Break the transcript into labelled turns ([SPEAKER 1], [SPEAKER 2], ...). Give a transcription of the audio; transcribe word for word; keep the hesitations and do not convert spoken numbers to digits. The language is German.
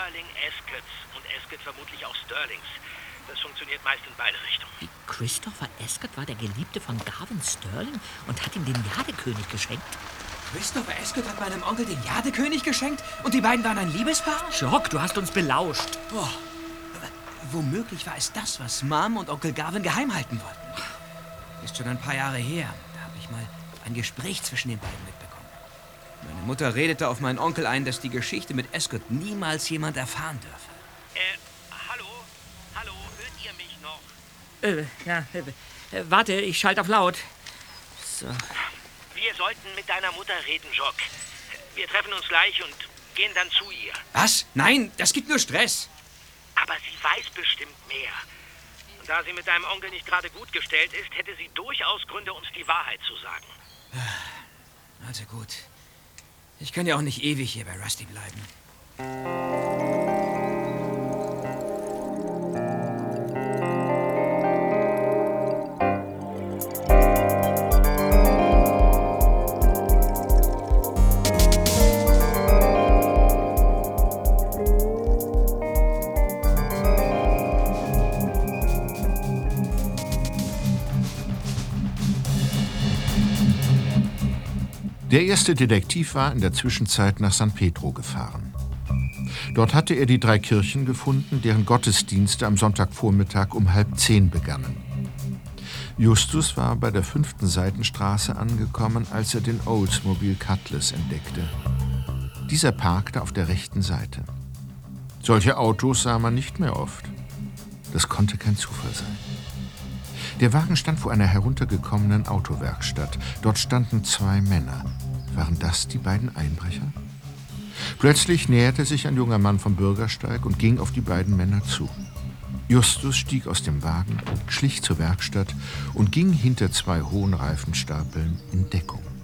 [SPEAKER 1] Sterling Escotts und Escott vermutlich auch Sterlings. Das funktioniert meist in beide Richtungen.
[SPEAKER 2] Wie, Christopher Escott war der Geliebte von Garvin Sterling und hat ihm den Jadekönig geschenkt?
[SPEAKER 3] Christopher Escott hat meinem Onkel den Jadekönig geschenkt? Und die beiden waren ein Liebespaar?
[SPEAKER 2] Jock, du hast uns belauscht.
[SPEAKER 3] Oh, womöglich war es das, was Mom und Onkel Garvin geheim halten wollten. Ist schon ein paar Jahre her. Da habe ich mal ein Gespräch zwischen den beiden mitbekommen. Meine Mutter redete auf meinen Onkel ein, dass die Geschichte mit Escott niemals jemand erfahren dürfe.
[SPEAKER 1] Äh, hallo? Hallo, hört ihr mich noch?
[SPEAKER 2] Äh, ja, äh, äh, warte, ich schalte auf laut. So.
[SPEAKER 1] Wir sollten mit deiner Mutter reden, Jock. Wir treffen uns gleich und gehen dann zu ihr.
[SPEAKER 3] Was? Nein, das gibt nur Stress.
[SPEAKER 1] Aber sie weiß bestimmt mehr. Und da sie mit deinem Onkel nicht gerade gut gestellt ist, hätte sie durchaus Gründe, uns die Wahrheit zu sagen.
[SPEAKER 3] Also gut. Ich kann ja auch nicht ewig hier bei Rusty bleiben.
[SPEAKER 4] Der erste Detektiv war in der Zwischenzeit nach San Pedro gefahren. Dort hatte er die drei Kirchen gefunden, deren Gottesdienste am Sonntagvormittag um halb zehn begannen. Justus war bei der fünften Seitenstraße angekommen, als er den Oldsmobile Cutlass entdeckte. Dieser parkte auf der rechten Seite. Solche Autos sah man nicht mehr oft. Das konnte kein Zufall sein. Der Wagen stand vor einer heruntergekommenen Autowerkstatt. Dort standen zwei Männer. Waren das die beiden Einbrecher? Plötzlich näherte sich ein junger Mann vom Bürgersteig und ging auf die beiden Männer zu. Justus stieg aus dem Wagen, schlich zur Werkstatt und ging hinter zwei hohen Reifenstapeln in Deckung.